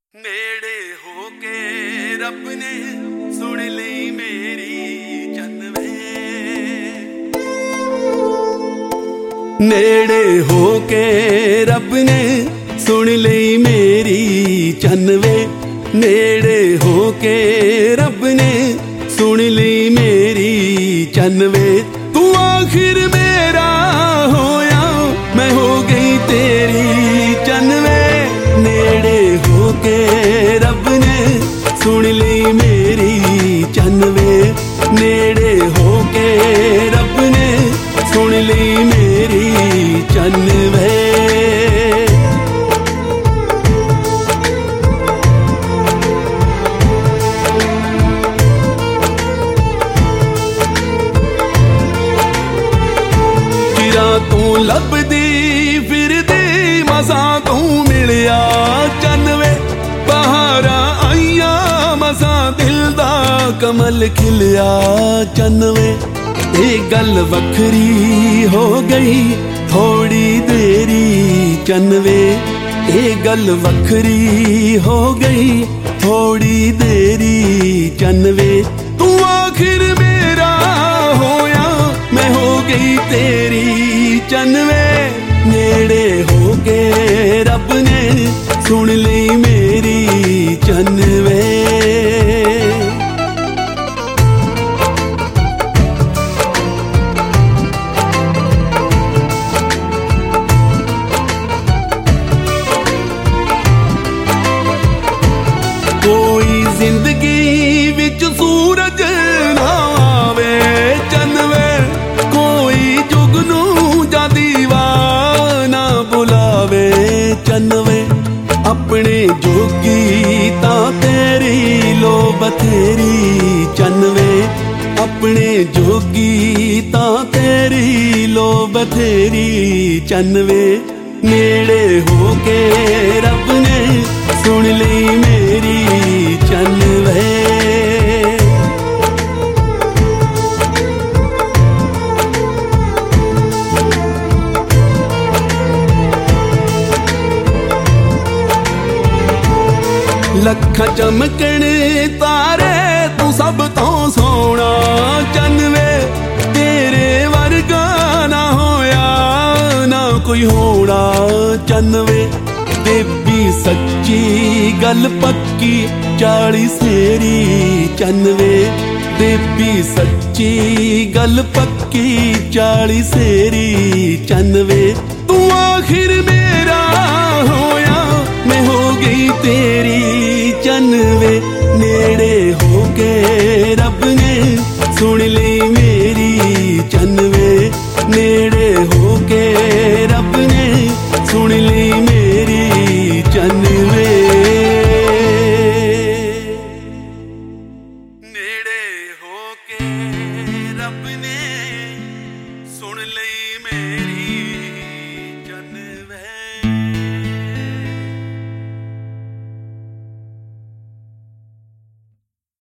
नेड़े होके रब ने सुन ली मेरी चन्नवे। नेड़े होके रब ने सुन ली मेरी चन्नवे। नेड़े होके रब ने सुन ली मेरी चन्नवे। तू आखिर मेरा होया मैं हो गई तेरी चन्नवे। नेड़े होके रब ने सुन ली मेरी चन्नवे। नेड़े होके रब ने सुन ली मेरी चन्नवे। तू लभदी फिरदी मसा तू मिलिया चन्नवे। बहारा आईया मसा दिल दा कमल खिलिया चन्नवे। ये गल वखरी हो गई थोड़ी देरी चन्नवे। ये गल वखरी हो गई थोड़ी देरी चन्नवे। तू आखिर मेरा होया मैं हो गई तेरी चन्नवे। नेड़े होके रब ने सुन ली मेरी चन्नवे। कोई जिंदगी विच सूरज ना आवे चन्नवे। कोई जुगनू जा दीवाना बुलावे चन्नवे। अपने जोगी ता तेरी लो बथेरी चन्नवे। अपने जोगी ता तेरी लो बथेरी चन्नवे। नेड़े होके रब ने सुन ली मेरी चन्नवे। लखा चमकण तारे तू सब तो सोना चन्नवे। तेरे वर्गा ना होया ना कोई होना चन्नवे। देवी सच्ची गल पक्की 40 सेरी चन्नवे। देवी सच्ची गल पक्की 40 सेरी चन्नवे। तू आखिर मेरा होया मैं हो गई तेरी चन्नवे। नेड़े होके रब ने सुन ली मेरी चन्नवे। नेड़े होके रब ने सुन ली मेरी चन्नवे। नेड़े होके रब ने सुन ली मेरी